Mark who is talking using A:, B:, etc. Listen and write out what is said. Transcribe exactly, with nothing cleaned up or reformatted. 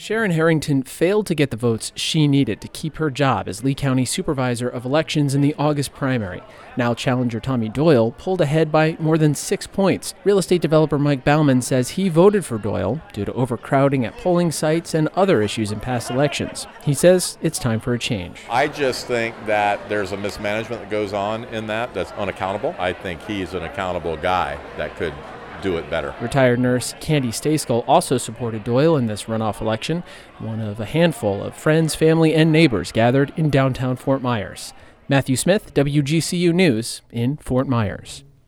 A: Sharon Harrington failed to get the votes she needed to keep her job as Lee County Supervisor of Elections in the August primary. Now challenger Tommy Doyle pulled ahead by more than six points. Real estate developer Mike Bauman says he voted for Doyle due to overcrowding at polling sites and other issues in past elections. He says it's time for a change.
B: I just think that there's a mismanagement that goes on in that that's unaccountable. I think he's an accountable guy that could do it better.
A: Retired nurse Candy Stayskull also supported Doyle in this runoff election, one of a handful of friends, family, and neighbors gathered in downtown Fort Myers. Matthew Smith, W G C U News in Fort Myers.